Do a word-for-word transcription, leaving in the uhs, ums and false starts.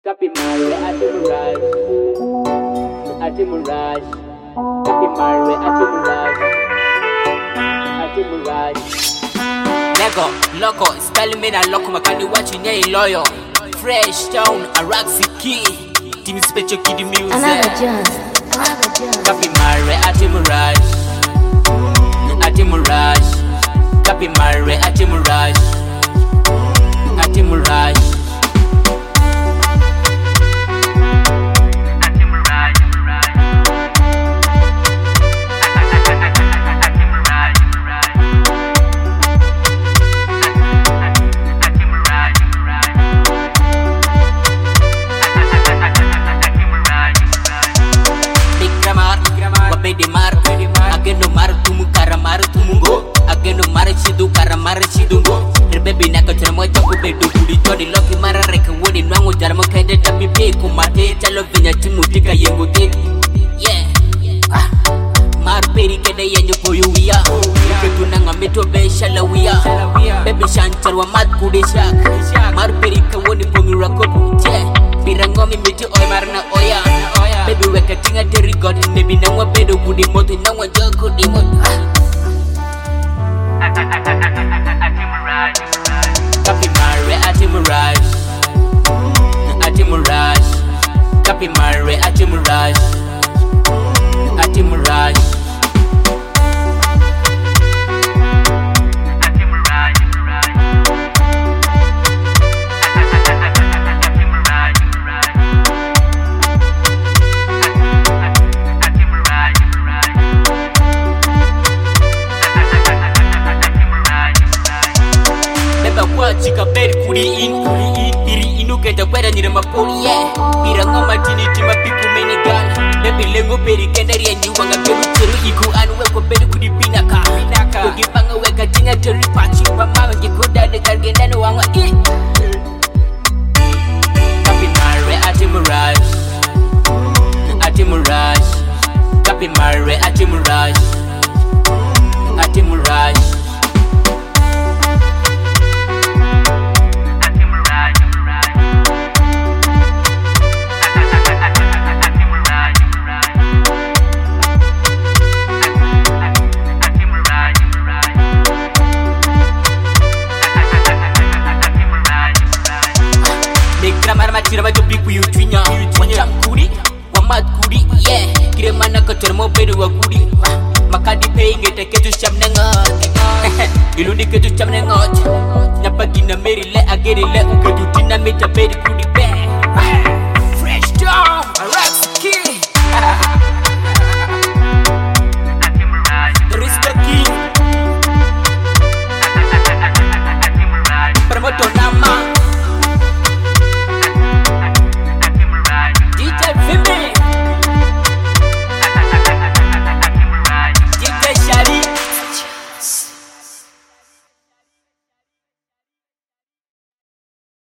Copy Mare Ati Mirage, Ati Mirage, Copy Mare Ati Mirage, Ati Mirage. Lego, loco, spelling me na loco, makani watching ye loyal. Fresh town, Araxi key, team special kid music. Another jazz, another jazz. Copy Mare Ati Mirage, Ati Mirage, Copy Mare Ati Mirage, Ati Mirage. Ageno mar tumu kara mar tumungo ageno mar chidu kara mar chidungo baby nako chamo chako bedu kudi todi loki mara reka woni nwango jarmo kende tapi pe kumate chalo vinya timutika yengote yeah ah. Mar peri kede yenyo koyuya ketu nanga meto be shalawia baby shancharwa mat kudi shak mar peri ka woni pongura kopu yeah birangomi miti oy marna oya baby weka tinga teri god maybe nangwa bedo kudi moto nangwa joko di moto Copy Mare Ati Mirage, Ati Mirage, Copy Mare Ati Mirage, Ati Mirage. Chika bed kuri in kuri in iri inu kenda kweda nyire mapoli yeah ira ngoma tini tima piku mene gal baby lengo beri kenda ria nyuwanga beru teru igu anu weko bedi kudi pinaka pinaka kogi panga weka tinga teri pachi pama wengi kuda de kargenda no wangwa i Copy Mare Ati Mirage, Ati Mirage, Copy Mare Ati Mirage, Ati Mirage. Grammar matira ma jobi ku yutwinya wanyam kuri wamat kuri yeah kire mana ko termo bedu wa kuri makadi peinge teketu chamnenga ilundi ketu chamnenga nyapa gina meri le agere le uketu tina meja bedi kuri